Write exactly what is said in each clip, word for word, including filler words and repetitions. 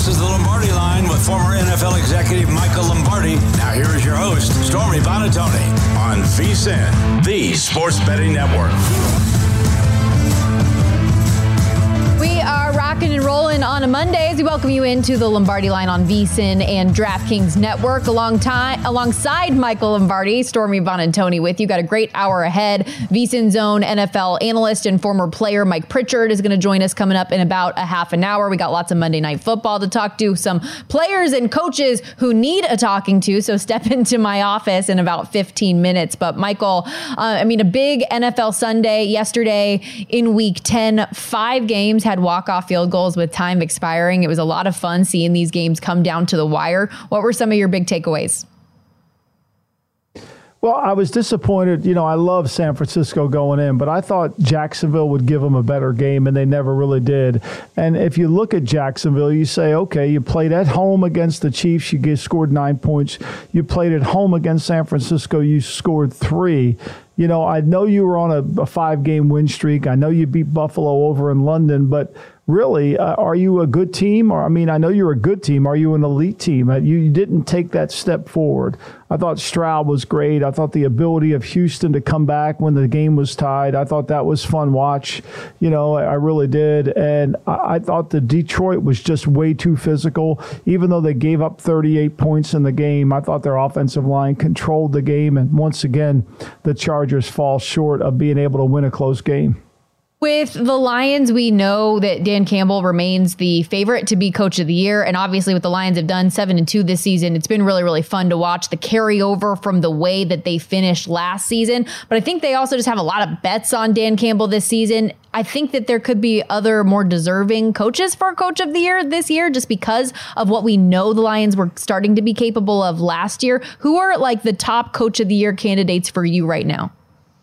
This is the Lombardi Line with former N F L executive Michael Lombardi. Now here is your host, Stormy Buonantony, on VSiN, the Sports Betting Network. We are rocking and rolling on a Monday as we welcome you into the Lombardi Line on VSiN and DraftKings Network. Along time, alongside Michael Lombardi, Stormy Buonantony with you. Got a great hour ahead. VSiN's own N F L analyst and former player Mike Pritchard is going to join us coming up in about a half an hour. We got lots of Monday Night Football to talk to, some players and coaches who need a talking to, so step into my office in about fifteen minutes. But Michael, uh, I mean, a big N F L Sunday yesterday in week ten. Five games had walk-off field goals with time expiring. It was a lot of fun seeing these games come down to the wire. What were some of your big takeaways? Well, I was disappointed. You know, I love San Francisco going in, but I thought Jacksonville would give them a better game, and they never really did. And if you look at Jacksonville, you say, okay, you played at home against the Chiefs, you get, scored nine points. You played at home against San Francisco, you scored three. You know, I know you were on a, a five-game win streak. I know you beat Buffalo over in London, but really, uh, are you a good team? Or I mean, I know you're a good team. Are you an elite team? Uh, you, you didn't take that step forward. I thought Stroud was great. I thought the ability of Houston to come back when the game was tied, I thought that was fun watch. You know, I, I really did. And I, I thought the Detroit was just way too physical. Even though they gave up thirty-eight points in the game, I thought their offensive line controlled the game. And once again, the Chargers fall short of being able to win a close game. With the Lions, we know that Dan Campbell remains the favorite to be coach of the year. And obviously what the Lions have done seven and two this season, it's been really, really fun to watch the carryover from the way that they finished last season. But I think they also just have a lot of bets on Dan Campbell this season. I think that there could be other more deserving coaches for coach of the year this year, just because of what we know the Lions were starting to be capable of last year. Who are like the top coach of the year candidates for you right now?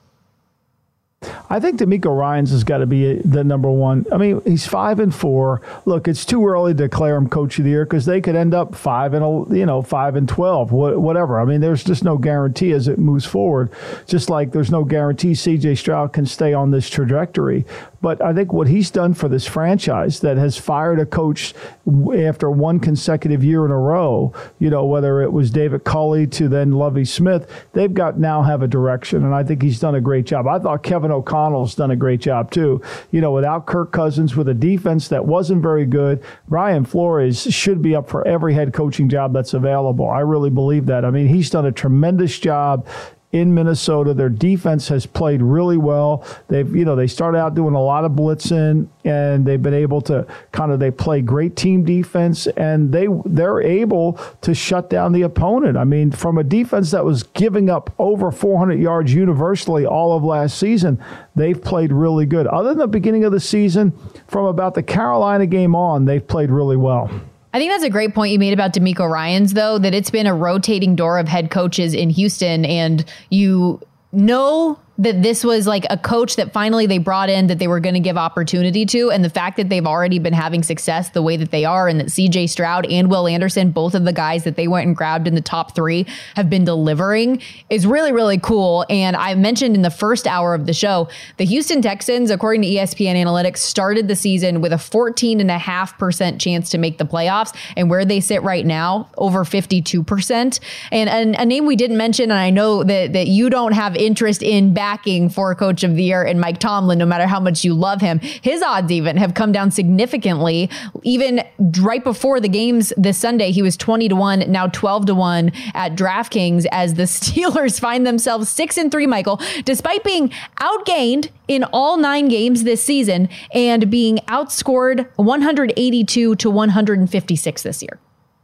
I think DeMeco Ryans has got to be the number one. I mean, he's five and four. Look, it's too early to declare him coach of the year because they could end up five and you know five and twelve, whatever. I mean, there's just no guarantee as it moves forward. Just like there's no guarantee C J Stroud can stay on this trajectory. But I think what he's done for this franchise that has fired a coach after one consecutive year in a row, you know, whether it was David Culley to then Lovie Smith, they've got now have a direction. And I think he's done a great job. I thought Kevin O'Connell's done a great job too. You know, without Kirk Cousins, with a defense that wasn't very good, Brian Flores should be up for every head coaching job that's available. I really believe that. I mean, he's done a tremendous job in Minnesota. Their defense has played really well. They've, you know, they started out doing a lot of blitzing, and they've been able to kind of, they play great team defense, and they, they're able to shut down the opponent. I mean, from a defense that was giving up over four hundred yards universally all of last season, they've played really good. Other than the beginning of the season, from about the Carolina game on, they've played really well. I think that's a great point you made about DeMeco Ryans, though, that it's been a rotating door of head coaches in Houston, and you know that this was like a coach that finally they brought in that they were going to give opportunity to. And the fact that they've already been having success the way that they are, and that C J Stroud and Will Anderson, both of the guys that they went and grabbed in the top three, have been delivering is really, really cool. And I mentioned in the first hour of the show, the Houston Texans, according to E S P N Analytics, started the season with a fourteen and a half percent chance to make the playoffs. And where they sit right now, over fifty-two percent. And, and a name we didn't mention, and I know that, that you don't have interest in back backing for coach of the year in Mike Tomlin, no matter how much you love him. His odds even have come down significantly. Even right before the games this Sunday, he was twenty to one, now twelve to one at DraftKings, as the Steelers find themselves six and three, Michael, despite being outgained in all nine games this season and being outscored one eighty-two to one fifty-six this year.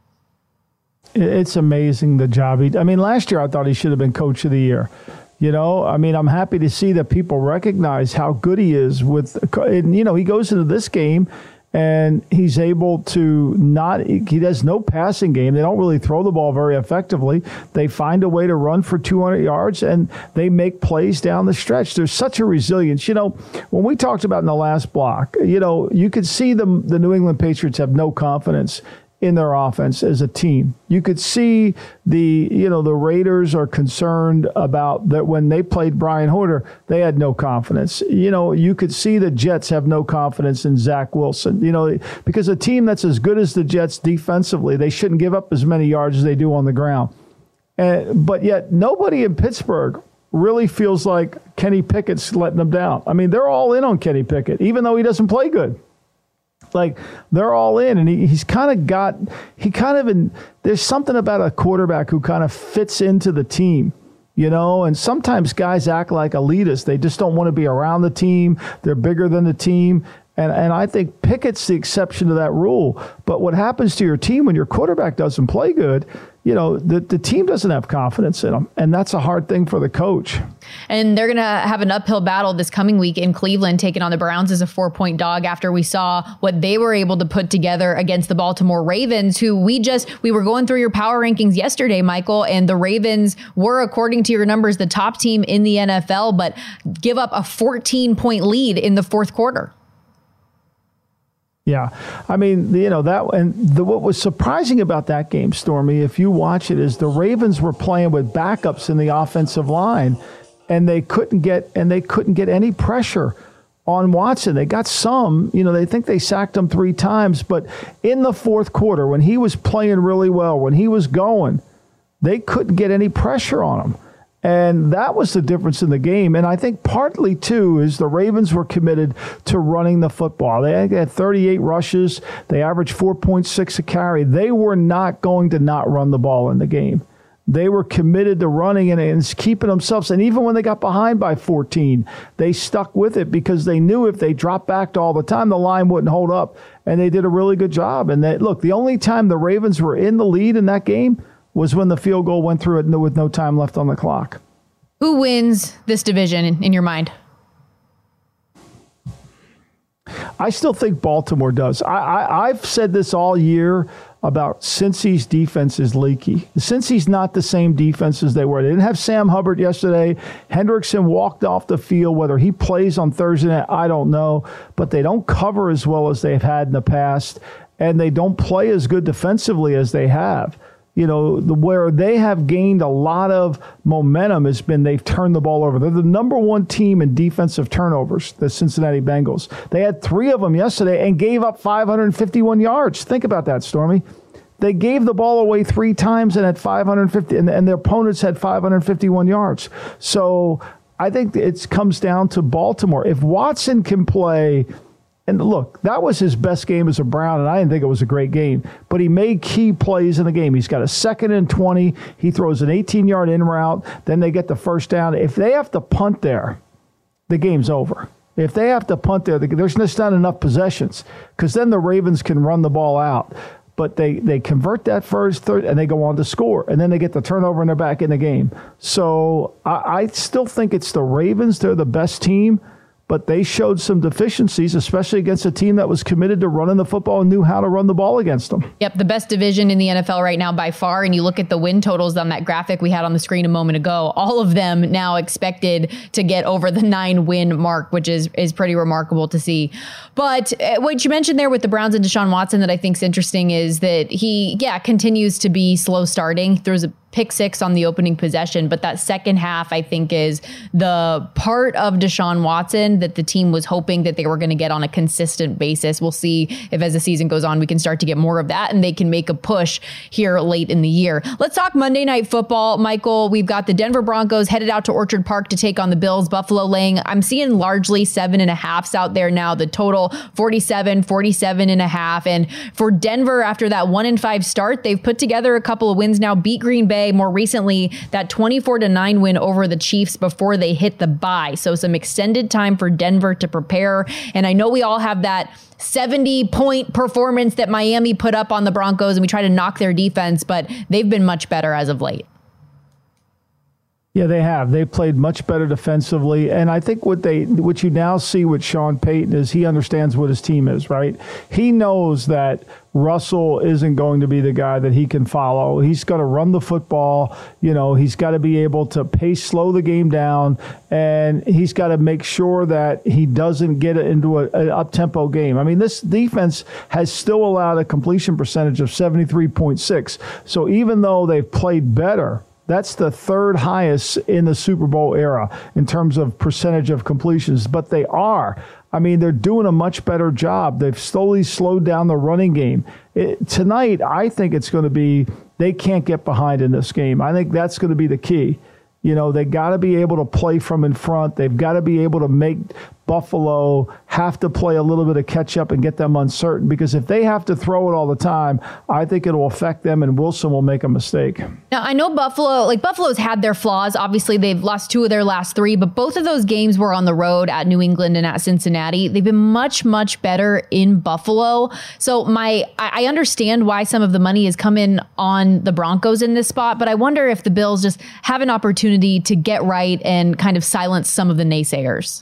It's amazing the job he, I mean, last year I thought he should have been coach of the year. You know, I mean, I'm happy to see that people recognize how good he is with, and, you know, he goes into this game and he's able to not, he has no passing game. They don't really throw the ball very effectively. They find a way to run for two hundred yards, and they make plays down the stretch. There's such a resilience. You know, when we talked about in the last block, you know, you could see the, the New England Patriots have no confidence in their offense as a team. You could see the, you know, the Raiders are concerned about that when they played Brian Hoyer, they had no confidence. You know, you could see the Jets have no confidence in Zach Wilson, you know, because a team that's as good as the Jets defensively, they shouldn't give up as many yards as they do on the ground. And, but yet nobody in Pittsburgh really feels like Kenny Pickett's letting them down. I mean, they're all in on Kenny Pickett, even though he doesn't play good. Like, they're all in, and he, he's kind of got, he kind of, in, there's something about a quarterback who kind of fits into the team, you know, and sometimes guys act like elitists. They just don't want to be around the team. They're bigger than the team. And and I think Pickett's the exception to that rule. But what happens to your team when your quarterback doesn't play good, you know, the, the team doesn't have confidence in them. And that's a hard thing for the coach. And they're going to have an uphill battle this coming week in Cleveland, taking on the Browns as a four-point dog after we saw what they were able to put together against the Baltimore Ravens, who we just, we were going through your power rankings yesterday, Michael, and the Ravens were, according to your numbers, the top team in the N F L, but give up a fourteen-point lead in the fourth quarter. Yeah, I mean, you know, that, and the, what was surprising about that game, Stormy, if you watch it, is the Ravens were playing with backups in the offensive line, and they couldn't get and they couldn't get any pressure on Watson. They got some, you know, they think they sacked him three times, but in the fourth quarter, when he was playing really well, when he was going, they couldn't get any pressure on him. And that was the difference in the game. And I think partly, too, is the Ravens were committed to running the football. They had thirty-eight rushes. They averaged four point six a carry. They were not going to not run the ball in the game. They were committed to running and, and keeping themselves. And even when they got behind by fourteen, they stuck with it because they knew if they dropped back all the time, the line wouldn't hold up. And they did a really good job. And they, look, the only time the Ravens were in the lead in that game was when the field goal went through it with no time left on the clock. Who wins this division in, in your mind? I still think Baltimore does. I, I, I've said this all year about Cincy's defense is leaky. Cincy's not the same defense as they were. They didn't have Sam Hubbard yesterday. Hendrickson walked off the field. Whether he plays on Thursday night, I don't know. But they don't cover as well as they've had in the past, and they don't play as good defensively as they have. You know, the, where they have gained a lot of momentum has been they've turned the ball over. They're the number one team in defensive turnovers, the Cincinnati Bengals. They had three of them yesterday and gave up five hundred fifty-one yards. Think about that, Stormy. They gave the ball away three times and had five hundred fifty, and, and their opponents had five hundred fifty-one yards. So I think it comes down to Baltimore. If Watson can play. And look, that was his best game as a Brown, and I didn't think it was a great game. But he made key plays in the game. He's got a second and twenty. He throws an eighteen-yard in route. Then they get the first down. If they have to punt there, the game's over. If they have to punt there, there's just not enough possessions because then the Ravens can run the ball out. But they, they convert that first, third, and they go on to score. And then they get the turnover and they're back in the game. So I, I still think it's the Ravens. They're the best team. But they showed some deficiencies, especially against a team that was committed to running the football and knew how to run the ball against them. Yep, the best division in the N F L right now by far. And you look at the win totals on that graphic we had on the screen a moment ago, all of them now expected to get over the nine win mark, which is, is pretty remarkable to see. But uh, what you mentioned there with the Browns and Deshaun Watson that I think is interesting is that he, yeah, continues to be slow starting. There's a pick six on the opening possession, but that second half, I think, is the part of Deshaun Watson that the team was hoping that they were going to get on a consistent basis. We'll see if as the season goes on, we can start to get more of that and they can make a push here late in the year. Let's talk Monday Night Football, Michael. We've got the Denver Broncos headed out to Orchard Park to take on the Bills. Buffalo laying, I'm seeing largely seven and a halves out there now. The total forty-seven, forty-seven and a half. And for Denver, after that one and five start, they've put together a couple of wins now, beat Green Bay. More recently, that twenty-four to nine win over the Chiefs before they hit the bye. So some extended time for Denver to prepare. And I know we all have that seventy point performance that Miami put up on the Broncos and we try to knock their defense, but they've been much better as of late. Yeah, they have. They played much better defensively, and I think what they, what you now see with Sean Payton is he understands what his team is, right? He knows that Russell isn't going to be the guy that he can follow. He's going to run the football. You know, he's got to be able to pace, slow the game down, and he's got to make sure that he doesn't get into a, an up-tempo game. I mean, this defense has still allowed a completion percentage of seventy-three point six. So even though they've played better, that's the third highest in the Super Bowl era in terms of percentage of completions. But they are. I mean, they're doing a much better job. They've slowly slowed down the running game. It, tonight, I think it's going to be they can't get behind in this game. I think that's going to be the key. You know, they got to be able to play from in front. They've got to be able to make Buffalo have to play a little bit of catch up and get them uncertain, because if they have to throw it all the time, I think it'll affect them and Wilson will make a mistake. Now, I know Buffalo, like Buffalo's had their flaws. Obviously, they've lost two of their last three, but both of those games were on the road at New England and at Cincinnati. They've been much, much better in Buffalo. So my, I understand why some of the money has come in on the Broncos in this spot, but I wonder if the Bills just have an opportunity to get right and kind of silence some of the naysayers.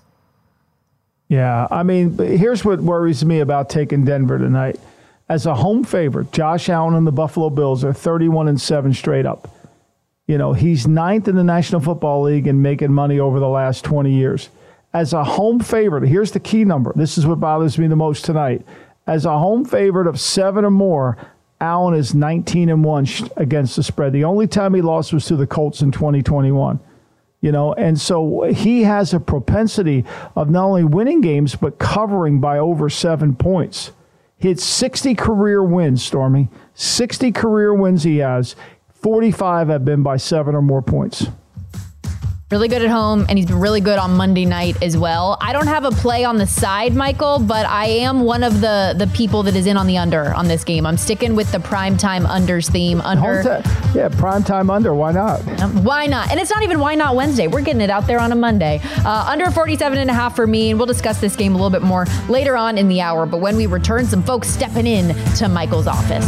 Yeah, I mean, here's what worries me about taking Denver tonight. As a home favorite, Josh Allen and the Buffalo Bills are thirty-one and seven straight up. You know, he's ninth in the National Football League in making money over the last twenty years. As a home favorite, here's the key number. This is what bothers me the most tonight. As a home favorite of seven or more, Allen is nineteen and one against the spread. The only time he lost was to the Colts in twenty twenty-one. You know, and so he has a propensity of not only winning games, but covering by over seven points. He had sixty career wins, Stormy. sixty career wins he has. forty-five have been by seven or more points. Really good at home, and he's been really good on Monday night as well. I don't have a play on the side, Michael, but I am one of the the people that is in on the under on this game. I'm sticking with the primetime unders theme. Under, yeah, primetime under. Why not? Um, why not? And it's not even Why Not Wednesday. We're getting it out there on a Monday. Uh, under forty-seven and a half for me, and we'll discuss this game a little bit more later on in the hour. But when we return, some folks stepping in to Michael's office.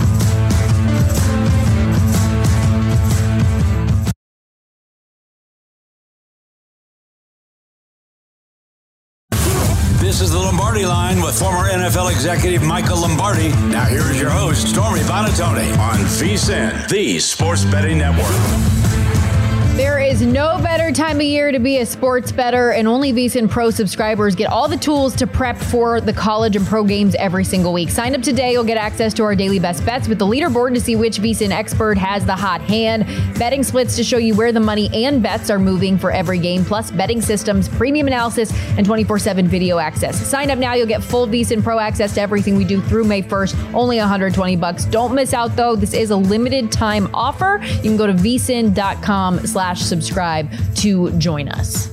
This is the Lombardi Line with former N F L executive Michael Lombardi. Now here is your host, Stormy Buonantony, on VSiN, the Sports Betting Network. There is no better time of year to be a sports bettor, and only VSiN Pro subscribers get all the tools to prep for the college and pro games every single week. Sign up today. You'll get access to our daily best bets with the leaderboard to see which VSiN expert has the hot hand, betting splits to show you where the money and bets are moving for every game, plus betting systems, premium analysis, and twenty-four seven video access. Sign up now. You'll get full VSiN Pro access to everything we do through May first. Only one hundred twenty bucks. Don't miss out, though. This is a limited time offer. You can go to vsin.com slash subscribe to join us.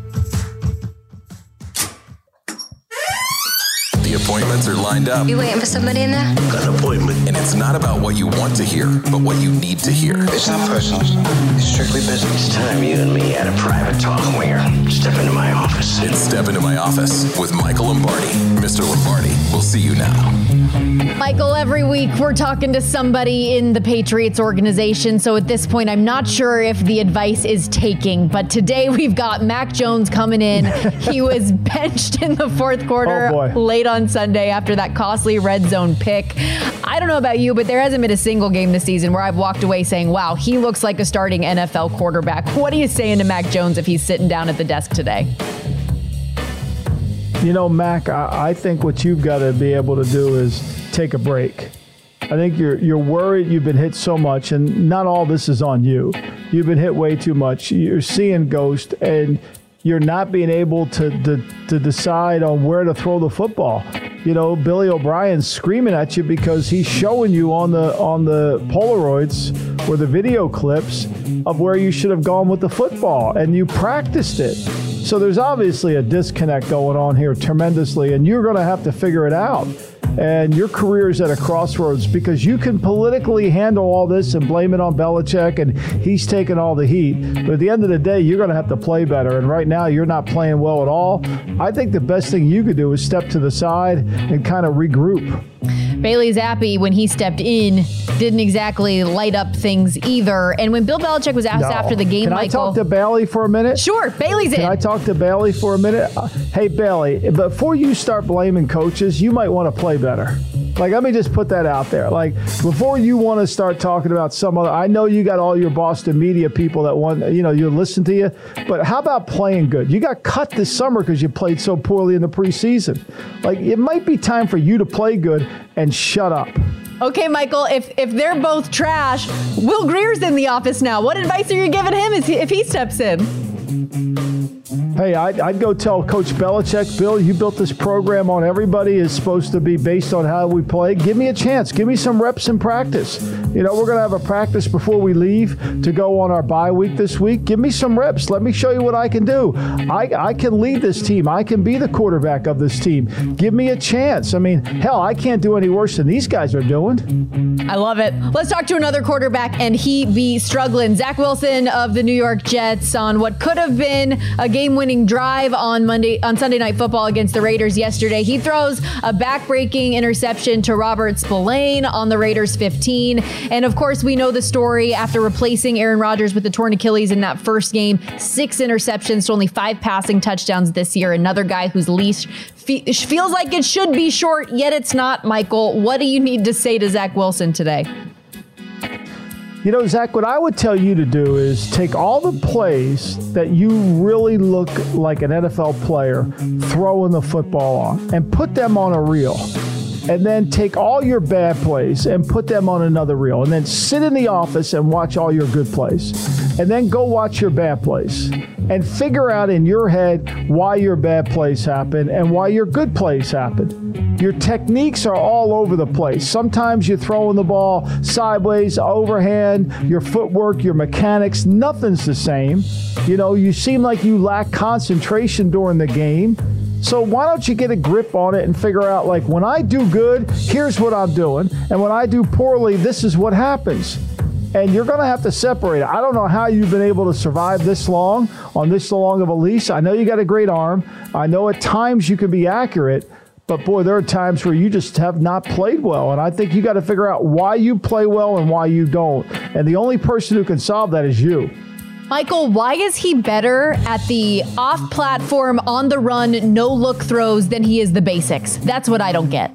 The appointments are lined up. You waiting for somebody in there? Got an appointment. And it's not about what you want to hear, but what you need to hear. It's not personal. It's strictly business. It's time you and me had a private talk, Winger. Step into my office. It's Step Into My Office with Michael Lombardi. Mister Lombardi, we'll see you now. Michael, every week we're talking to somebody in the Patriots organization. So at this point, I'm not sure if the advice is taking. But today we've got Mac Jones coming in. He was benched in the fourth quarter oh late on Sunday after that costly red zone pick. I don't know about you, but there hasn't been a single game this season where I've walked away saying, wow, he looks like a starting N F L quarterback. What are you saying to Mac Jones if he's sitting down at the desk today? You know, Mac, I, I think what you've got to be able to do is take a break. I think you're you're worried you've been hit so much, and not all this is on you. You've been hit way too much. You're seeing ghosts, and you're not being able to, to to decide on where to throw the football. You know, Billy O'Brien's screaming at you because he's showing you on the on the Polaroids or the video clips of where you should have gone with the football, and you practiced it. So there's obviously a disconnect going on here tremendously, and you're going to have to figure it out. and your career is at a crossroads because you can politically handle all this and blame it on Belichick, and he's taking all the heat. But at the end of the day, you're going to have to play better, and right now you're not playing well at all. I think the best thing you could do is step to the side and kind of regroup. Bailey Zappi, when he stepped in, didn't exactly light up things either. And when Bill Belichick was asked No. after the game, Can Michael, I talk to Bailey for a minute? Sure, Bailey's in. Can I talk to Bailey for a minute? Uh, hey, Bailey, before you start blaming coaches, you might want to play better. Like, let me just put that out there. Like, before you want to start talking about some other, I know you got all your Boston media people that want, you know, you listen to you, but how about playing good? You got cut this summer because you played so poorly in the preseason. Like, it might be time for you to play good and shut up. Okay, Michael, if if they're both trash, Will Greer's in the office now. What advice are you giving him if he, if he steps in? Hey, I'd, I'd go tell Coach Belichick, Bill, you built this program on everybody is supposed to be based on how we play. Give me a chance. Give me some reps in practice. You know, we're going to have a practice before we leave to go on our bye week this week. Give me some reps. Let me show you what I can do. I, I can lead this team. I can be the quarterback of this team. Give me a chance. I mean, hell, I can't do any worse than these guys are doing. I love it. Let's talk to another quarterback, and he be struggling. Zach Wilson of the New York Jets on what could have been a game-winning drive on Monday on Sunday Night Football against the Raiders yesterday. He throws a back-breaking interception to Robert Spillane on the Raiders fifteen. And of course, we know the story after replacing Aaron Rodgers with the torn Achilles in that first game. Six interceptions to only five passing touchdowns this year. Another guy whose leash fe- feels like it should be short, yet it's not. Michael, what do you need to say to Zach Wilson today? You know, Zach, what I would tell you to do is take all the plays that you really look like an N F L player throwing the football on and put them on a reel. And then take all your bad plays and put them on another reel. And then sit in the office and watch all your good plays. And then go watch your bad plays. And figure out in your head why your bad plays happen and why your good plays happen. Your techniques are all over the place. Sometimes you're throwing the ball sideways, overhand, your footwork, your mechanics, nothing's the same. You know, you seem like you lack concentration during the game. So why don't you get a grip on it and figure out, like, when I do good, here's what I'm doing. And when I do poorly, this is what happens. And you're going to have to separate it. I don't know how you've been able to survive this long on this long of a leash. I know you got a great arm. I know at times you can be accurate. But, boy, there are times where you just have not played well. And I think you got to figure out why you play well and why you don't. And the only person who can solve that is you. Michael, why is he better at the off-platform, on-the-run, no-look throws than he is the basics? That's what I don't get.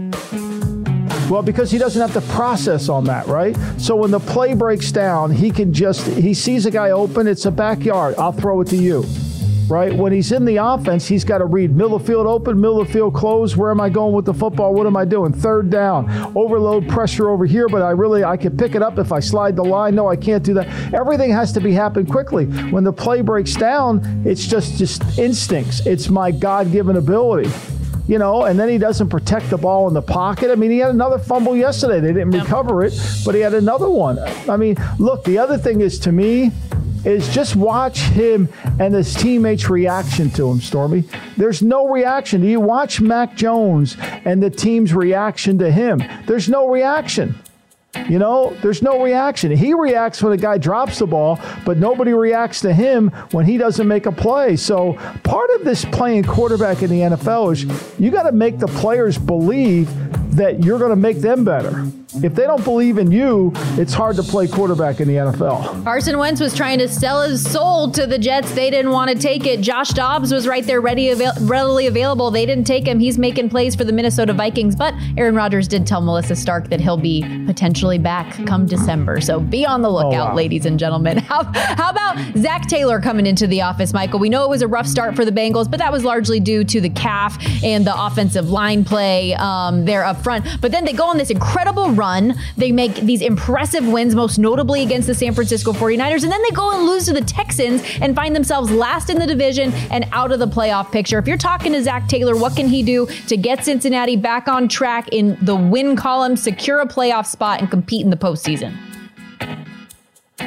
Well, because he doesn't have to process on that, right? So when the play breaks down, he can just, he sees a guy open, it's a backyard, I'll throw it to you, right? When he's in the offense, he's got to read middle of the field open, middle of the field closed, where am I going with the football, what am I doing? Third down, overload pressure over here, but I really, I can pick it up if I slide the line. No, I can't do that. Everything has to be happen quickly. When the play breaks down, it's just, just instincts. It's my God-given ability. You know, and then he doesn't protect the ball in the pocket. I mean, he had another fumble yesterday. They didn't recover it, but he had another one. I mean, look, the other thing is, to me, is just watch him and his teammates' reaction to him, Stormy. There's no reaction. Do you watch Mac Jones and the team's reaction to him? There's no reaction. You know, there's no reaction. He reacts when a guy drops the ball, but nobody reacts to him when he doesn't make a play. So part of this playing quarterback in the N F L is you got to make the players believe that you're going to make them better. If they don't believe in you, it's hard to play quarterback in the N F L. Carson Wentz was trying to sell his soul to the Jets. They didn't want to take it. Josh Dobbs was right there ready, avail- readily available. They didn't take him. He's making plays for the Minnesota Vikings. But Aaron Rodgers did tell Melissa Stark that he'll be potentially back come December. So be on the lookout, oh, wow. ladies and gentlemen. How, how about Zach Taylor coming into the office, Michael? We know it was a rough start for the Bengals, but that was largely due to the calf and the offensive line play um, there up front. But then they go on this incredible run. They make these impressive wins, most notably against the San Francisco forty-niners, and then they go and lose to the Texans and find themselves last in the division and out of the playoff picture. If you're talking to Zach Taylor, what can he do to get Cincinnati back on track in the win column, secure a playoff spot, and compete in the postseason?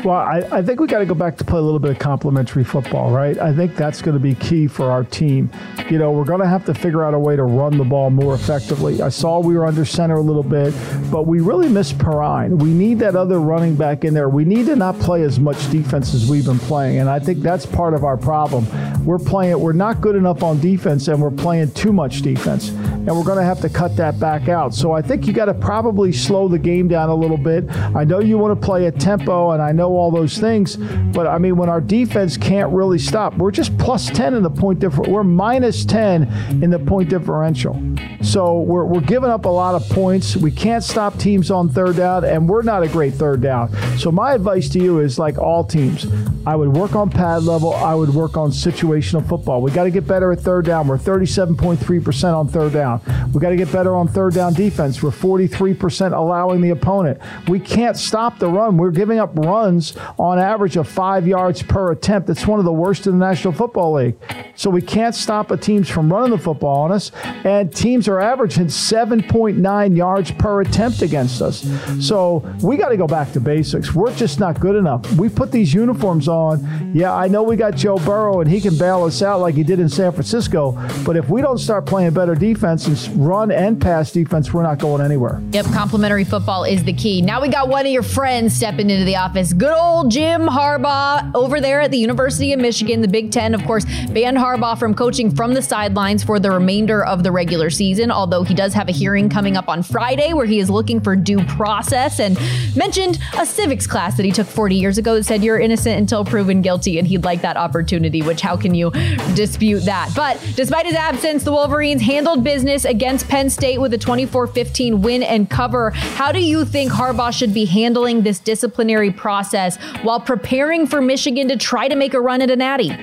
Well, I, I think we got to go back to play a little bit of complementary football, right? I think that's going to be key for our team. You know, we're going to have to figure out a way to run the ball more effectively. I saw we were under center a little bit, but we really missed Perrine. We need that other running back in there. We need to not play as much defense as we've been playing, and I think that's part of our problem. We're playing, we're not good enough on defense, and we're playing too much defense, and we're going to have to cut that back out. So I think you got to probably slow the game down a little bit. I know you want to play a tempo, and I know all those things, but I mean, when our defense can't really stop, we're just plus ten in the point differential. We're minus ten in the point differential. So we're, we're giving up a lot of points. We can't stop teams on third down, and we're not a great third down. So my advice to you is, like all teams, I would work on pad level. I would work on situational football. We got to get better at third down. We're thirty-seven point three percent on third down. We got to get better on third down defense. We're forty-three percent allowing the opponent. We can't stop the run. We're giving up runs on average of five yards per attempt. That's one of the worst in the National Football League. So we can't stop a teams from running the football on us, and teams are averaging seven point nine yards per attempt against us. So we got to go back to basics. We're just not good enough. We put these uniforms on. Yeah, I know we got Joe Burrow, and he can bail us out like he did in San Francisco, but if we don't start playing better defense and run and pass defense, we're not going anywhere. Yep, complimentary football is the key. Now we got one of your friends stepping into the office. Good old Jim Harbaugh over there at the University of Michigan, the Big Ten, of course, banned Harbaugh from coaching from the sidelines for the remainder of the regular season, although he does have a hearing coming up on Friday where he is looking for due process, and mentioned a civics class that he took forty years ago that said you're innocent until proven guilty, and he'd like that opportunity, which how can you dispute that? But despite his absence, the Wolverines handled business against Penn State with a twenty-four fifteen win and cover. How do you think Harbaugh should be handling this disciplinary process while preparing for Michigan to try to make a run at a natty?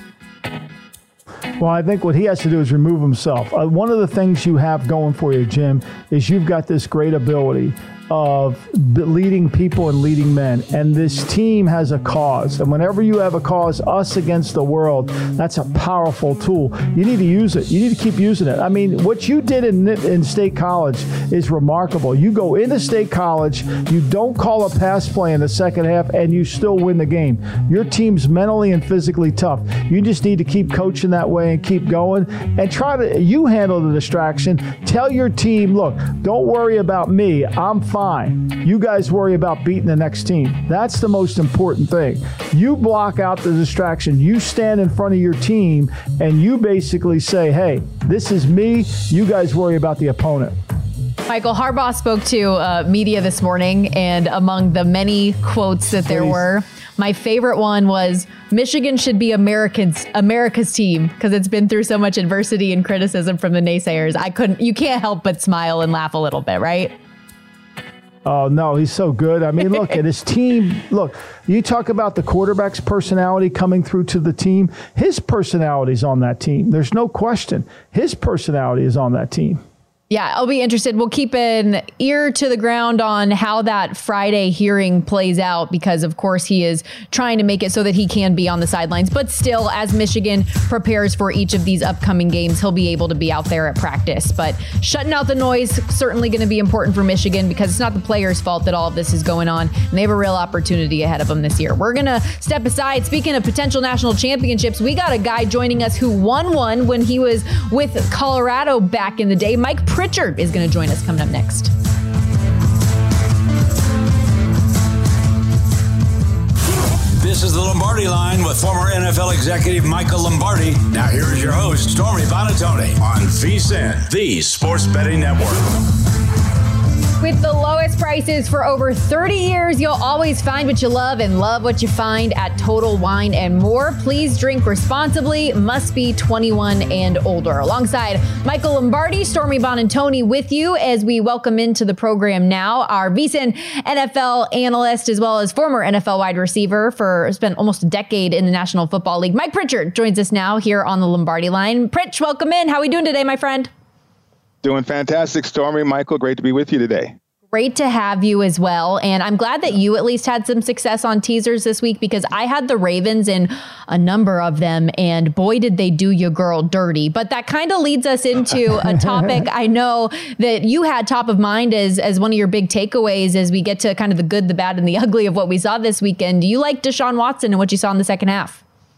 Well, I think what he has to do is remove himself. Uh, one of the things you have going for you, Jim, is you've got this great ability of leading people and leading men. And this team has a cause. And whenever you have a cause, us against the world, that's a powerful tool. You need to use it. You need to keep using it. I mean, what you did in, in State College is remarkable. You go into State College, you don't call a pass play in the second half, and you still win the game. Your team's mentally and physically tough. You just need to keep coaching that way and keep going and try to, you handle the distraction. Tell your team, look, don't worry about me. I'm fine. You guys worry about beating the next team. That's the most important thing. You block out the distraction. You stand in front of your team and you basically say, hey, this is me. You guys worry about the opponent. Michael, Harbaugh spoke to uh, media this morning, and among the many quotes that there Please. were, my favorite one was, Michigan should be Americans, America's team, because it's been through so much adversity and criticism from the naysayers. I couldn't, you can't help but smile and laugh a little bit, right? Oh, no, he's so good. I mean, look at his team. Look, you talk about the quarterback's personality coming through to the team. His personality's on that team. There's no question. His personality is on that team. Yeah, I'll be interested. We'll keep an ear to the ground on how that Friday hearing plays out, because, of course, he is trying to make it so that he can be on the sidelines. But still, as Michigan prepares for each of these upcoming games, he'll be able to be out there at practice. But shutting out the noise, certainly going to be important for Michigan, because it's not the players' fault that all of this is going on, and they have a real opportunity ahead of them this year. We're going to step aside. Speaking of potential national championships, we got a guy joining us who won one when he was with Colorado back in the day. Mike Pritchard is going to join us coming up next. This is the Lombardi Line with former N F L executive Michael Lombardi. Now here is your host, Stormy Buonantony, on VSiN, the Sports Betting Network. With the lowest prices for over thirty years, you'll always find what you love and love what you find at Total Wine and More. Please drink responsibly. Must be twenty-one and older. Alongside Michael Lombardi, Stormy Buonantony with you as we welcome into the program now our VSiN N F L analyst, as well as former N F L wide receiver for spent almost a decade in the National Football League. Mike Pritchard joins us now here on the Lombardi Line. Pritch, welcome in. How are we doing today, my friend? Doing fantastic, Stormy. Michael, great to be with you today. Great to have you as well. And I'm glad that you at least had some success on teasers this week, because I had the Ravens in a number of them, and boy, did they do your girl dirty. But that kind of leads us into a topic I know that you had top of mind as, as one of your big takeaways as we get to kind of the good, the bad, and the ugly of what we saw this weekend. Do you like Deshaun Watson and what you saw in the second half?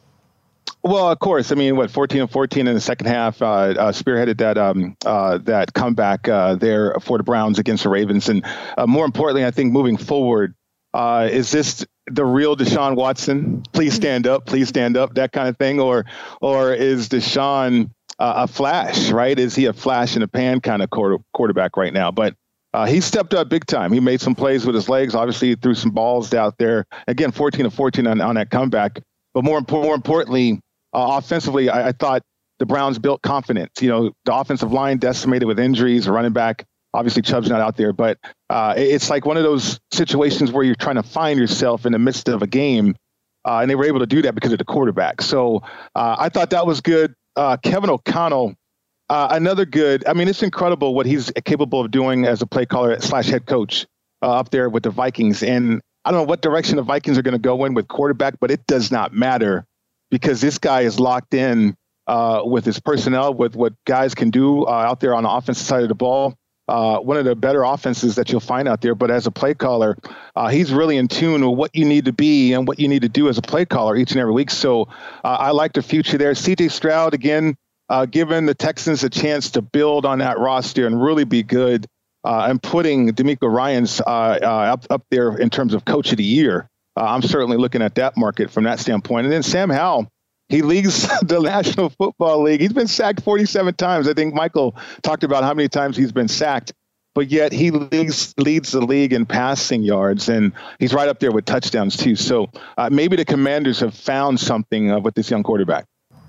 Well, of course. I mean, what, fourteen and fourteen in the second half, uh, uh, spearheaded that um, uh, that comeback uh, there for the Browns against the Ravens. And uh, more importantly, I think moving forward, uh, is this the real Deshaun Watson? Please stand up, please stand up, that kind of thing. Or or is Deshaun uh, a flash, right? Is he a flash in the pan kind of quarter, quarterback right now? But uh, he stepped up big time. He made some plays with his legs, obviously threw some balls out there. Again, fourteen to fourteen on, on that comeback. But more, more importantly, Uh, offensively, I, I thought the Browns built confidence. You know, the offensive line decimated with injuries, running back. Obviously, Chubb's not out there, but uh, it's like one of those situations where you're trying to find yourself in the midst of a game, uh, and they were able to do that because of the quarterback. So uh, I thought that was good. Uh, Kevin O'Connell, uh, another good. I mean, it's incredible what he's capable of doing as a play caller slash head coach uh, up there with the Vikings. And I don't know what direction the Vikings are going to go in with quarterback, but it does not matter, because this guy is locked in uh, with his personnel, with what guys can do uh, out there on the offensive side of the ball. Uh, one of the better offenses that you'll find out there. But as a play caller, uh, he's really in tune with what you need to be and what you need to do as a play caller each and every week. So uh, I like the future there. C J Stroud, again, uh, giving the Texans a chance to build on that roster and really be good, uh, and putting DeMeco Ryans uh, uh, up, up there in terms of coach of the year. Uh, I'm certainly looking at that market from that standpoint. And then Sam Howell, he leads the National Football League. He's been sacked forty-seven times. I think Michael talked about how many times he's been sacked, but yet he leads, leads the league in passing yards, and he's right up there with touchdowns too. So uh, maybe the Commanders have found something uh, with this young quarterback.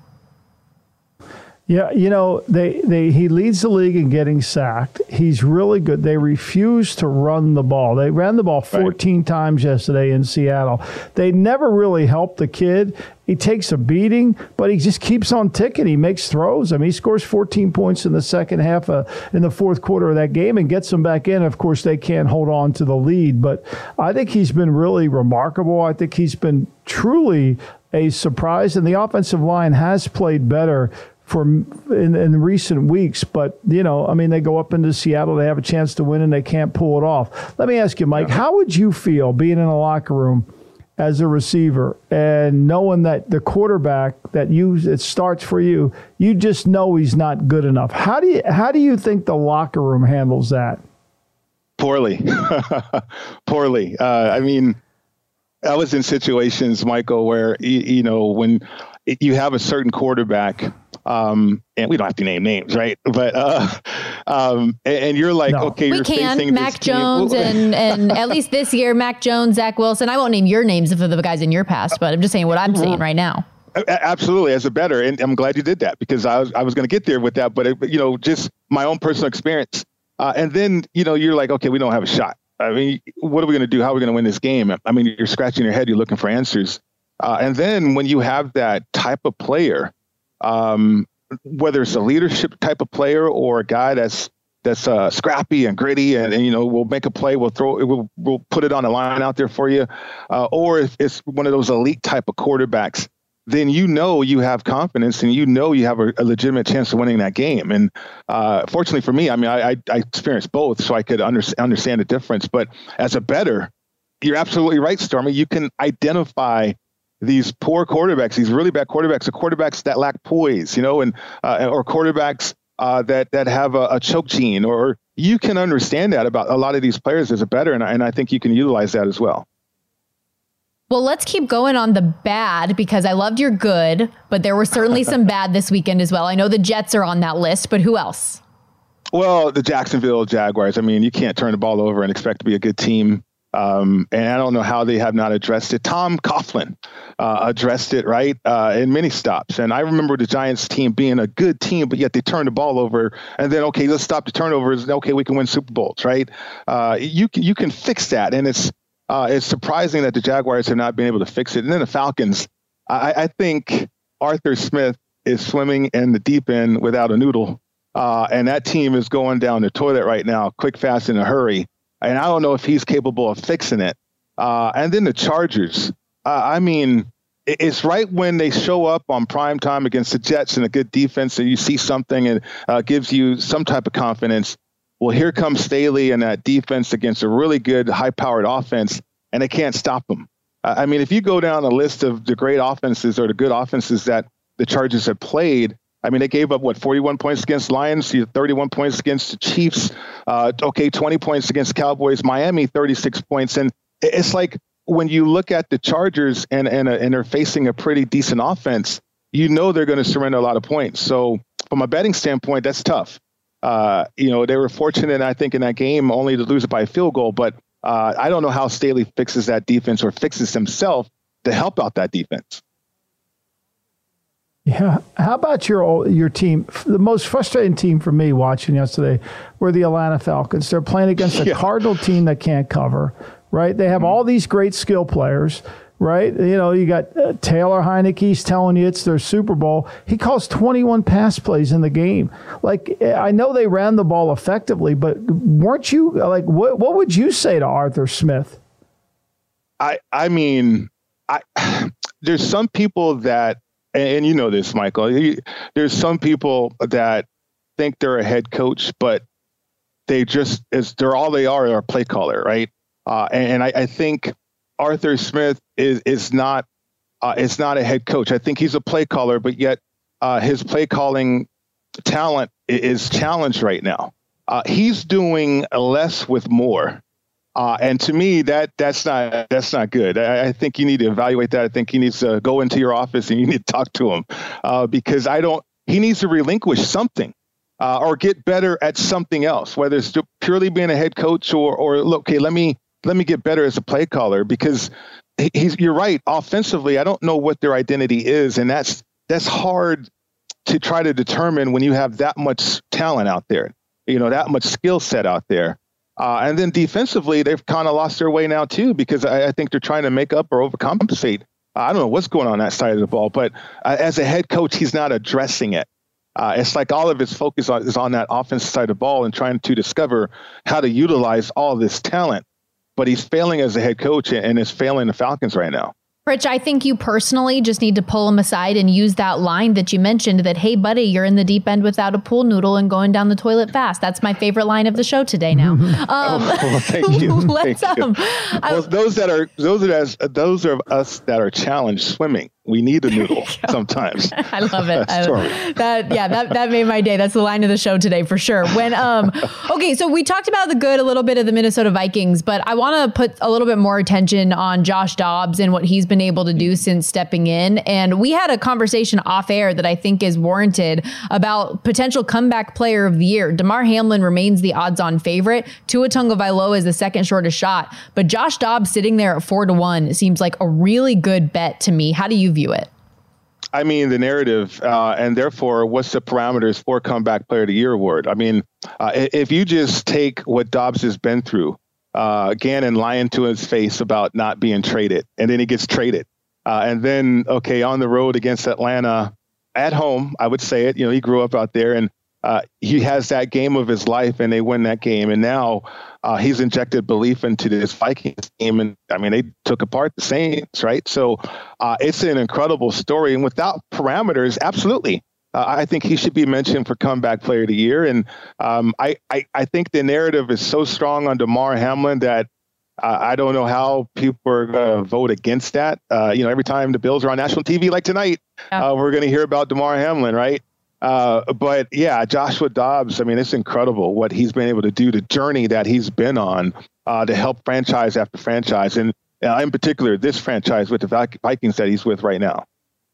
Yeah, you know, they, they he leads the league in getting sacked. He's really good. They refuse to run the ball. They ran the ball fourteen right. times yesterday in Seattle. They never really helped the kid. He takes a beating, but he just keeps on ticking. He makes throws. I mean, he scores fourteen points in the second half, uh, in the fourth quarter of that game, and gets them back in. Of course, they can't hold on to the lead, but I think he's been really remarkable. I think he's been truly a surprise, and the offensive line has played better for in, in recent weeks. But, you know, I mean, they go up into Seattle, they have a chance to win, and they can't pull it off. Let me ask you, Mike, how would you feel being in a locker room as a receiver and knowing that the quarterback that you it starts for you, you just know he's not good enough? How do you how do you think the locker room handles that? Poorly. Poorly. Uh, I mean, I was in situations, Michael, where, you, you know, when you have a certain quarterback, Um, and we don't have to name names, right? But uh, um, and, and you're like, no. okay, we you're can. facing Mac this Jones and and at least this year, Mac Jones, Zach Wilson. I won't name your names of the guys in your past, but I'm just saying what I'm seeing right now. Absolutely, as a better, and I'm glad you did that, because I was I was going to get there with that, but it, you know, just my own personal experience, uh, and then you know, you're like, okay, we don't have a shot. I mean, what are we going to do? How are we going to win this game? I mean, you're scratching your head, you're looking for answers, uh, and then when you have that type of player. Um, whether it's a leadership type of player or a guy that's that's uh, scrappy and gritty, and, and you know, we'll make a play, we'll throw, we'll, we'll put it on the line out there for you, uh, or if it's one of those elite type of quarterbacks, then you know you have confidence and you know you have a, a legitimate chance of winning that game. And uh, fortunately for me, I mean, I, I, I experienced both, so I could under, understand the difference. But as a bettor, you're absolutely right, Stormy. You can identify these poor quarterbacks, these really bad quarterbacks, or quarterbacks that lack poise, you know, and uh, or quarterbacks uh, that that have a, a choke gene, or you can understand that about a lot of these players as a bettor, and, and I think you can utilize that as well. Well, let's keep going on the bad, because I loved your good, but there were certainly some bad this weekend as well. I know the Jets are on that list, but who else? Well, the Jacksonville Jaguars. I mean, you can't turn the ball over and expect to be a good team. Um, and I don't know how they have not addressed it. Tom Coughlin uh, addressed it, right, uh, in many stops. And I remember the Giants team being a good team, but yet they turned the ball over. And then, okay, let's stop the turnovers. Okay, we can win Super Bowls, right? Uh, you can you can fix that. And it's uh, it's surprising that the Jaguars have not been able to fix it. And then the Falcons, I, I think Arthur Smith is swimming in the deep end without a noodle. Uh, and that team is going down the toilet right now, quick, fast, in a hurry. and I don't know if he's capable of fixing it. Uh, and then the Chargers. Uh, I mean, it's right when they show up on prime time against the Jets and a good defense and you see something and uh, gives you some type of confidence. Well, here comes Staley and that defense against a really good, high-powered offense, and they can't stop them. Uh, I mean, if you go down a list of the great offenses or the good offenses that the Chargers have played, I mean, they gave up, what, forty-one points against Lions, thirty-one points against the Chiefs, uh, okay, twenty points against Cowboys, Miami, thirty-six points. And it's like when you look at the Chargers and, and, and they're facing a pretty decent offense, you know they're going to surrender a lot of points. So from a betting standpoint, that's tough. Uh, you know, they were fortunate, I think, in that game only to lose it by a field goal. But uh, I don't know how Staley fixes that defense or fixes himself to help out that defense. Yeah. How about your your team? The most frustrating team for me watching yesterday were the Atlanta Falcons. They're playing against a yeah. Cardinal team that can't cover, right? They have mm-hmm. all these great skill players, right? You know, you got uh, Taylor Heineke, he's telling you it's their Super Bowl. He calls twenty-one pass plays in the game. Like, I know they ran the ball effectively, but weren't you, like, what what would you say to Arthur Smith? I I mean, I there's some people that, and you know this, Michael, there's some people that think they're a head coach, but they just, is they're all they are, are a play caller, right? Uh, and, and I, I think Arthur Smith is is not uh, is not a head coach. I think he's a play caller, but yet uh, his play calling talent is challenged right now. Uh, he's doing less with more, uh, and to me, that that's not that's not good. I, I think you need to evaluate that. I think he needs to go into your office and you need to talk to him uh, because I don't. He needs to relinquish something. Uh, or get better at something else, whether it's purely being a head coach or, or look, okay, let me let me get better as a play caller because he's. You're right. Offensively, I don't know what their identity is, and that's that's hard to try to determine when you have that much talent out there, you know, that much skill set out there. Uh, and then defensively, they've kind of lost their way now too because I, I think they're trying to make up or overcompensate. I don't know what's going on that side of the ball, but uh, as a head coach, he's not addressing it. Uh, it's like all of his focus on, is on that offensive side of the ball and trying to discover how to utilize all this talent. But he's failing as a head coach and is failing the Falcons right now. Rich, I think you personally just need to pull him aside and use that line that you mentioned that, hey, buddy, you're in the deep end without a pool noodle and going down the toilet fast. That's my favorite line of the show today now. Um, oh, well, thank you. let's, thank um, you. Well, those that are those are us, those are us that are challenged swimming. We need a noodle sometimes. I love it. I love that. Yeah, that, that made my day. That's the line of the show today for sure. When um, okay, so we talked about the good, a little bit of the Minnesota Vikings, but I want to put a little bit more attention on Josh Dobbs and what he's been able to do since stepping in. And we had a conversation off air that I think is warranted about potential comeback player of the year. Damar Hamlin remains the odds-on favorite. Tua Tagovailoa is the second shortest shot, but Josh Dobbs sitting there at four to one seems like a really good bet to me. How do you view it? I mean, the narrative, uh, and therefore, what's the parameters for comeback player of the year award? I mean, uh, if you just take what Dobbs has been through, uh, Gannon lying to his face about not being traded, and then he gets traded. Uh, and then, okay, on the road against Atlanta, at home, I would say it, you know, he grew up out there, and uh, he has that game of his life, and they win that game. And now uh, he's injected belief into this Vikings team. And I mean, they took apart the Saints, right? So uh, it's an incredible story. And without parameters, absolutely. Uh, I think he should be mentioned for comeback player of the year. And um, I, I, I think the narrative is so strong on Damar Hamlin that uh, I don't know how people are going to vote against that. Uh, you know, every time the Bills are on national T V like tonight, yeah. uh, we're going to hear about Damar Hamlin, right? Uh, but yeah, Joshua Dobbs, I mean, it's incredible what he's been able to do, the journey that he's been on uh, to help franchise after franchise. And uh, in particular, this franchise with the Vikings that he's with right now.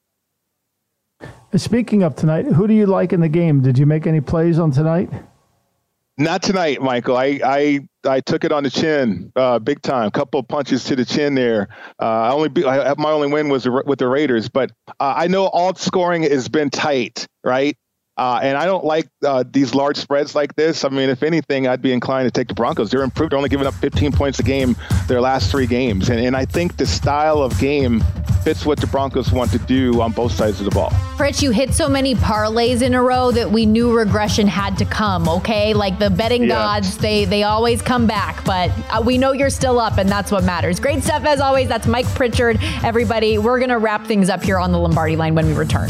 Speaking of tonight, who do you like in the game? Did you make any plays on tonight? Not tonight, Michael. I I, I took it on the chin, uh, big time. Couple of punches to the chin there. Uh, I only be, I, my only win was with the Raiders, but uh, I know all scoring has been tight, right? Uh, and I don't like uh, these large spreads like this. I mean, if anything, I'd be inclined to take the Broncos. They're improved. They're only giving up fifteen points a game their last three games. And, and I think the style of game fits what the Broncos want to do on both sides of the ball. Fritz, you hit so many parlays in a row that we knew regression had to come, okay? Like the betting yeah. gods, they, they always come back. But uh, we know you're still up, and that's what matters. Great stuff as always. That's Mike Pritchard. Everybody, we're going to wrap things up here on the Lombardi Line when we return.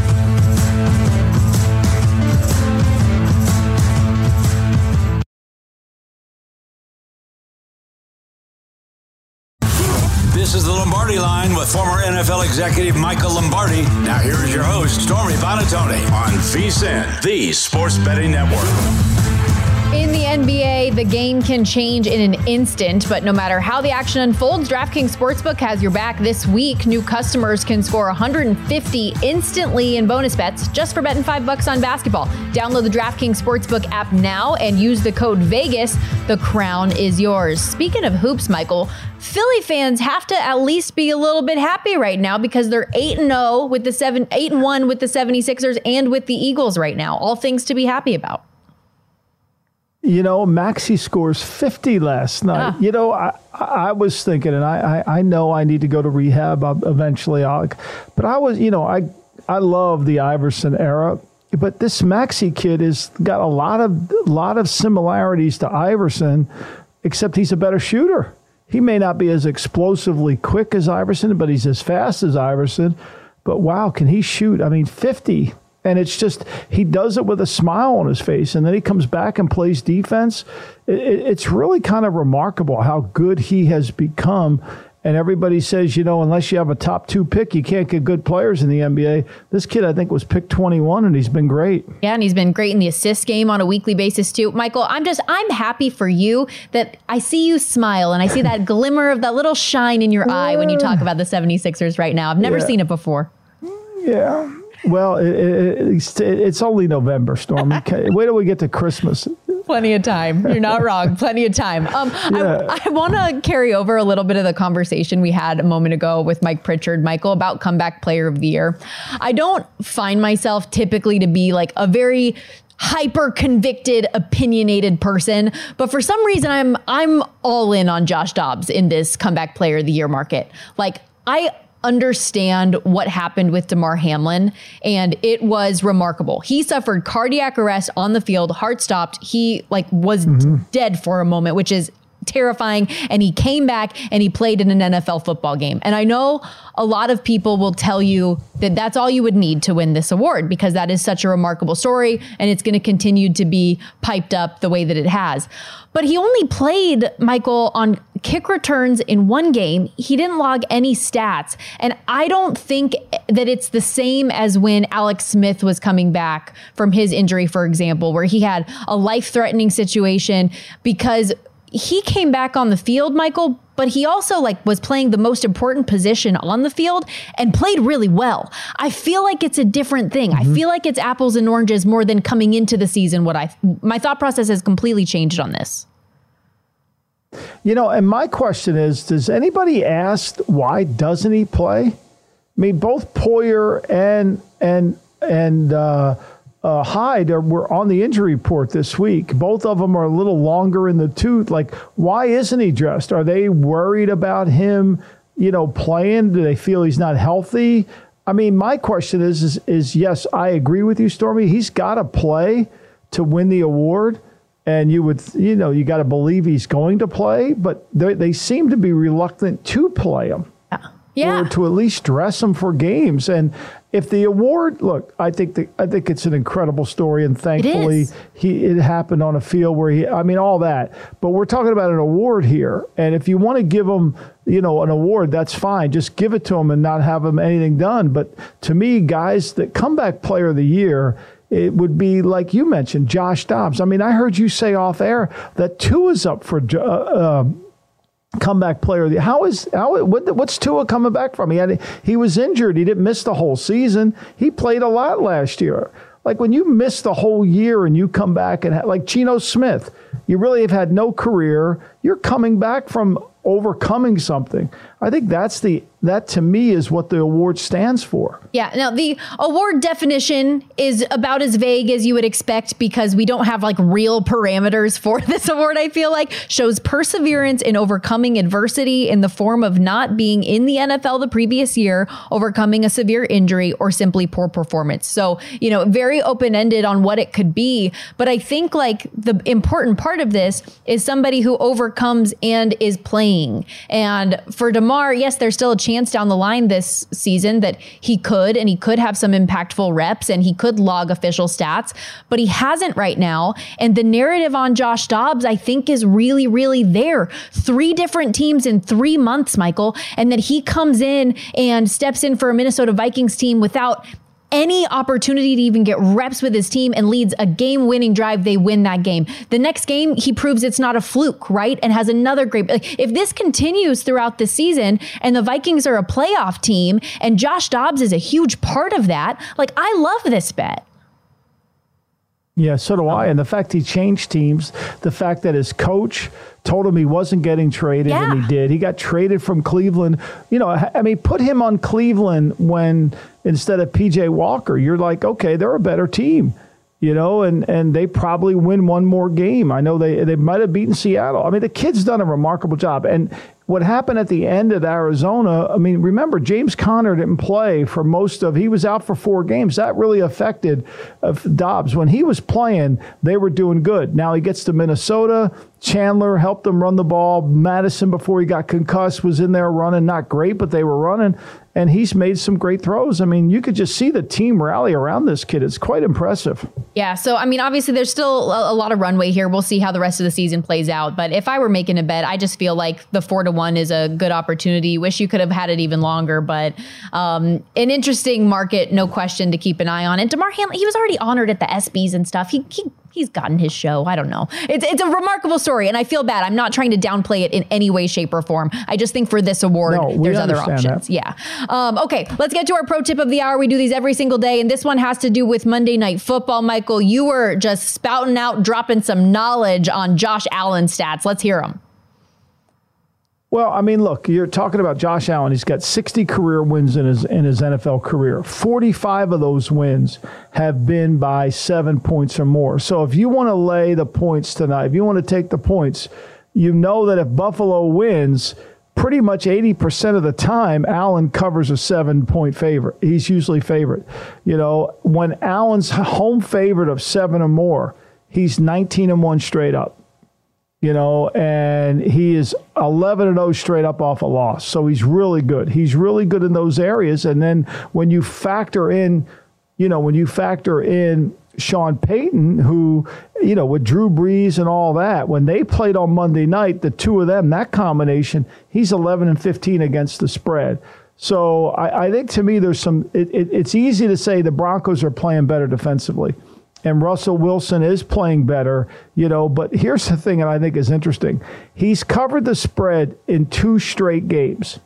This is the Lombardi Line with former N F L executive Michael Lombardi. Now here is your host, Stormy Buonantony on VSiN, the Sports Betting Network. In the N B A, the game can change in an instant, but no matter how the action unfolds, DraftKings Sportsbook has your back this week. New customers can score one hundred fifty instantly in bonus bets just for betting five bucks on basketball. Download the DraftKings Sportsbook app now and use the code VEGAS. The crown is yours. Speaking of hoops, Michael, Philly fans have to at least be a little bit happy right now because they're eight and oh with the seven, eight and one with the seventy-sixers and with the Eagles right now. All things to be happy about. You know, Maxey scores fifty last night. Ah. You know, I, I was thinking, and I, I, I know I need to go to rehab eventually, I'll, but I was, you know, I I love the Iverson era, but this Maxey kid has got a lot of lot of similarities to Iverson, except he's a better shooter. He may not be as explosively quick as Iverson, but he's as fast as Iverson. But wow, can he shoot? I mean, fifty. And it's just, he does it with a smile on his face. And then he comes back and plays defense. It, it, it's really kind of remarkable how good he has become. And everybody says, you know, unless you have a top two pick, you can't get good players in the N B A. This kid, I think, was picked twenty-one, and he's been great. Yeah, and he's been great in the assist game on a weekly basis, too. Michael, I'm just, I'm happy for you that I see you smile, and I see that glimmer of that little shine in your eye when you talk about the seventy-sixers right now. I've never yeah. seen it before. Yeah. Well, it, it, it's only November, Stormy. Wait till we get to Christmas. Plenty of time. You're not wrong. Plenty of time. Um, yeah. I, I want to carry over a little bit of the conversation we had a moment ago with Mike Pritchard, Michael, about comeback player of the year. I don't find myself typically to be like a very hyper convicted, opinionated person, but for some reason, I'm I'm all in on Josh Dobbs in this comeback player of the year market. Like I. understand what happened with Damar Hamlin, and it was remarkable. He suffered cardiac arrest on the field, heart stopped. He like was mm-hmm. dead for a moment, which is terrifying. And he came back and he played in an N F L football game. And I know a lot of people will tell you that that's all you would need to win this award because that is such a remarkable story and it's going to continue to be piped up the way that it has. But he only played, Michael, on kick returns in one game. He didn't log any stats. And I don't think that it's the same as when Alex Smith was coming back from his injury, for example, where he had a life-threatening situation because he came back on the field, Michael, but he also like was playing the most important position on the field and played really well. I feel like it's a different thing. Mm-hmm. I feel like it's apples and oranges more than coming into the season. What I, my thought process has completely changed on this. You know, and my question is, does anybody ask why doesn't he play? I mean, both Poyer and, and, and, uh, Uh, Hyde are, were on the injury report this week. Both of them are a little longer in the tooth. Like, why isn't he dressed? Are they worried about him, you know, playing? Do they feel he's not healthy? I mean, my question is, is, is yes, I agree with you, Stormy. He's got to play to win the award. And you would, you know, you got to believe he's going to play. But they, they seem to be reluctant to play him. Yeah. Or to at least dress him for games. And if the award, look, I think the, I think it's an incredible story, and thankfully it he it happened on a field where he, I mean, all that. But we're talking about an award here, and if you want to give him, you know, an award, that's fine. Just give it to him and not have him anything done. But to me, guys, the comeback player of the year, it would be like you mentioned, Josh Dobbs. I mean, I heard you say off air that Tua's up for. Uh, uh, comeback player. How is how what, what's Tua coming back from? He had he was injured. He didn't miss the whole season. He played a lot last year. Like when you miss the whole year and you come back and ha- like Geno Smith, you really have had no career. You're coming back from overcoming something. I think that's the that to me is what the award stands for. Yeah. Now, the award definition is about as vague as you would expect because we don't have like real parameters for this award, I feel like. Shows perseverance in overcoming adversity in the form of not being in the N F L the previous year, overcoming a severe injury, or simply poor performance. So, you know, very open-ended on what it could be. But I think like the important part of this is somebody who overcomes and is playing. And for DeMar, yes, there's still a chance down the line this season that he could, and he could have some impactful reps and he could log official stats, but he hasn't right now. And the narrative on Josh Dobbs, I think, is really, really there. Three different teams in three months, Michael, and that he comes in and steps in for a Minnesota Vikings team without any opportunity to even get reps with his team and leads a game-winning drive. They win that game. The next game, he proves it's not a fluke, right? And has another great... Like, if this continues throughout the season and the Vikings are a playoff team and Josh Dobbs is a huge part of that, like, I love this bet. Yeah, so do I. And the fact he changed teams, the fact that his coach told him he wasn't getting traded, yeah. and he did. He got traded from Cleveland. You know, I mean, put him on Cleveland when instead of P J Walker, you're like, okay, they're a better team, you know, and, and they probably win one more game. I know they, they might have beaten Seattle. I mean, the kid's done a remarkable job. And what happened at the end of Arizona, I mean, remember, James Conner didn't play for most of, he was out for four games. That really affected uh, Dobbs. When he was playing, they were doing good. Now he gets to Minnesota. Chandler helped them run the ball. Madison, before he got concussed, was in there running. Not great, but they were running. And he's made some great throws. I mean, you could just see the team rally around this kid. It's quite impressive. Yeah, so, I mean, obviously there's still a, a lot of runway here. We'll see how the rest of the season plays out. But if I were making a bet, I just feel like the four to one is a good opportunity. Wish you could have had it even longer, but um, an interesting market, no question, to keep an eye on. And DeMar Hamlin, he was already honored at the ESPYs and stuff. He, he He's gotten his show. I don't know. It's it's a remarkable story, and I feel bad. I'm not trying to downplay it in any way, shape, or form. I just think for this award, no, there's other options. That. Yeah. Um, okay, let's get to our pro tip of the hour. We do these every single day, and this one has to do with Monday Night Football. Michael, you were just spouting out, dropping some knowledge on Josh Allen stats. Let's hear them. Well, I mean, look, you're talking about Josh Allen. He's got sixty career wins in his in his N F L career. forty-five of those wins have been by seven points or more. So if you want to lay the points tonight, if you want to take the points, you know that if Buffalo wins, pretty much eighty percent of the time, Allen covers a seven-point favorite. He's usually favorite. You know, when Allen's home favorite of seven or more, he's nineteen and one straight up. You know, and he is eleven and oh straight up off a loss. So he's really good. He's really good in those areas. And then when you factor in, you know, when you factor in Sean Payton, who, you know, with Drew Brees and all that, when they played on Monday night, the two of them, that combination, he's eleven and fifteen against the spread. So I, I think to me, there's some, it, it, it's easy to say the Broncos are playing better defensively. And Russell Wilson is playing better, you know, but here's the thing that I think is interesting. He's covered the spread in two straight games,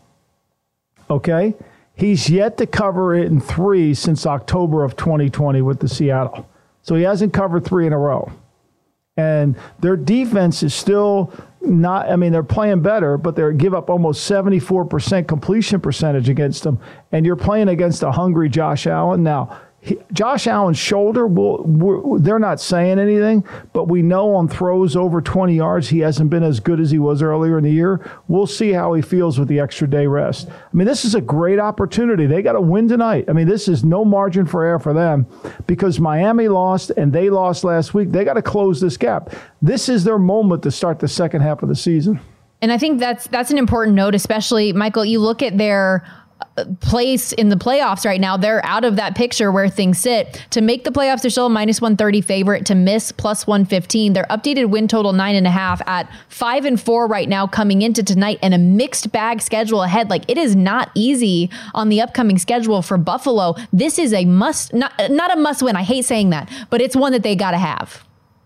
okay? He's yet to cover it in three since October of twenty twenty with the Seattle. So he hasn't covered three in a row. And their defense is still not, I mean, they're playing better, but they give up almost seventy-four percent completion percentage against them. And you're playing against a hungry Josh Allen. Now, He, Josh Allen's shoulder, will, they're not saying anything, but we know on throws over twenty yards, he hasn't been as good as he was earlier in the year. We'll see how he feels with the extra day rest. I mean, this is a great opportunity. They got to win tonight. I mean, this is no margin for error for them because Miami lost and they lost last week. They got to close this gap. This is their moment to start the second half of the season. And I think that's that's an important note, especially, Michael, you look at their place in the playoffs right now. They're out of that picture where things sit. To make the playoffs, they're still a minus one thirty favorite. To miss, plus one fifteen. Their updated win total nine and a half at five and four right now coming into tonight, and a mixed bag schedule ahead. Like, it is not easy on the upcoming schedule for Buffalo. This is a must, not, not a must win. I hate saying that, but it's one that they got to have.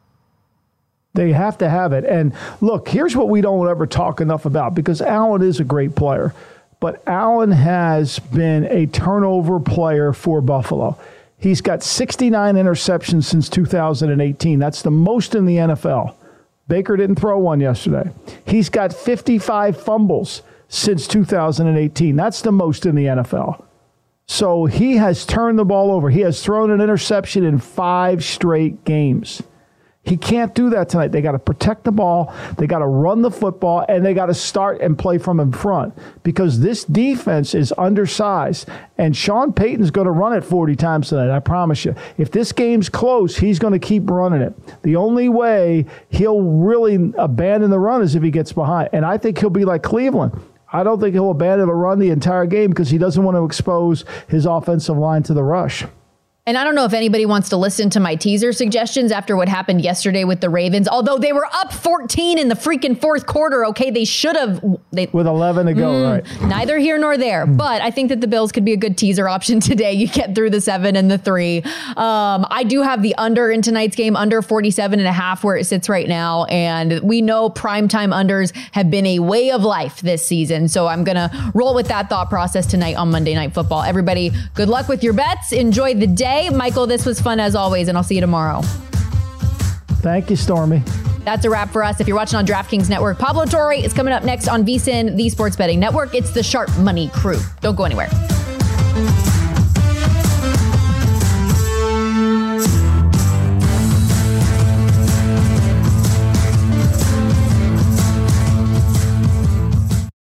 They have to have it. And look, here's what we don't ever talk enough about, because Allen is a great player. But Allen has been a turnover player for Buffalo. He's got sixty-nine interceptions since two thousand eighteen. That's the most in the N F L. Baker didn't throw one yesterday. He's got fifty-five fumbles since two thousand eighteen. That's the most in the N F L. So he has turned the ball over. He has thrown an interception in five straight games. He can't do that tonight. They got to protect the ball. They got to run the football, and they got to start and play from in front because this defense is undersized. And Sean Payton's going to run it forty times tonight, I promise you. If this game's close, he's going to keep running it. The only way he'll really abandon the run is if he gets behind. And I think he'll be like Cleveland. I don't think he'll abandon the run the entire game because he doesn't want to expose his offensive line to the rush. And I don't know if anybody wants to listen to my teaser suggestions after what happened yesterday with the Ravens, although they were up fourteen in the freaking fourth quarter. Okay, they should have. They, With eleven to go, mm, right. Neither here nor there. Mm. But I think that the Bills could be a good teaser option today. You get through the seven and the three. Um, I do have the under in tonight's game, under forty-seven and a half where it sits right now. And we know primetime unders have been a way of life this season. So I'm going to roll with that thought process tonight on Monday Night Football. Everybody, good luck with your bets. Enjoy the day. Michael, this was fun as always, and I'll see you tomorrow. Thank you, Stormy. That's a wrap for us. If you're watching on DraftKings Network, Pablo Torre is coming up next on V S I N, the Sports Betting Network. It's the Sharp Money Crew. Don't go anywhere.